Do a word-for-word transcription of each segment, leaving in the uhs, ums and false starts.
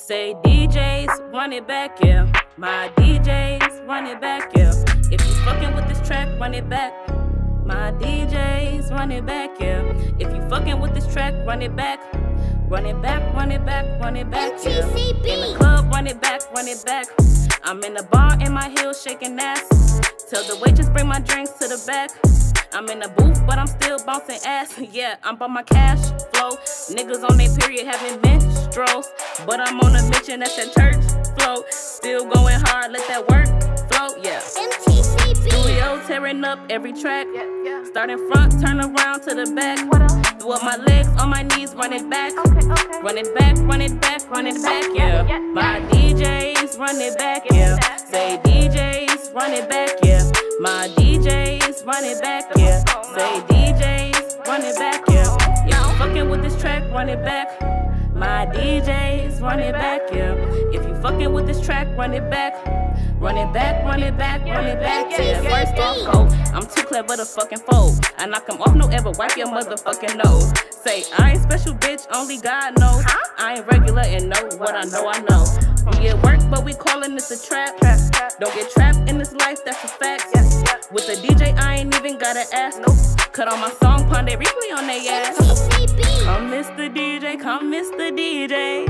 Say D Js, run it back, yeah. My D Js, run it back, yeah. If you fucking with this track, run it back. My D Js, run it back, yeah. If you fucking with this track, run it back. Run it back, run it back, run it back, yeah. In the club, run it back, run it back. I'm in the bar in my heels shaking ass. Tell the waitress bring my drinks to the back. I'm in the booth, but I'm still bouncing ass. Yeah, I'm on my cash flow. Niggas on their period having menstruals, but I'm on a mission that's that church flow. Still going hard, let that work flow. Yeah. Studio tearing up every track. Starting front, turn around to the back. Throw up my legs on my knees, run it back. Run it back, run it back, run it back, yeah. My D Js, run it back, yeah. Say D Js, run it back, yeah. My D Js, run it back, yeah. Say D Js, run it back, yeah. If you fucking with this track, run it back. My D Js, run it back, yeah. If you fucking with this track, run it back. Run it back, run it back, run it back, yeah. First off, go. I'm too clever to fucking fold. I knock him off, no ever wipe your motherfucking nose. Say, I ain't special, bitch, only God knows. I ain't regular and know what I know, I know. We at work, but we calling this a trap. Don't get trapped in this life, that's a fact. With the D J, I ain't even gotta ask. Cut on my song, pon they replay on they ass. Come Mister D J, come Mister D J.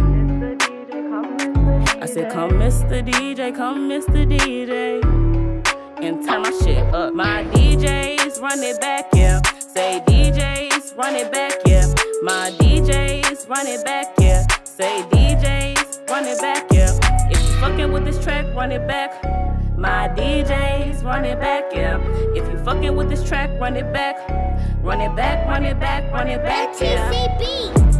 I said, come Mister D J, come Mister D J. And turn my shit up. My D Js, run it back, yeah. Say D Js, run it back, yeah. My D Js, run it back, yeah. Say D Js, run it back, yeah. If you fucking with this track, run it back. My D Js, run it back, yeah. If you fucking with this track, run it back. Run it back, run it back, run it back, yeah.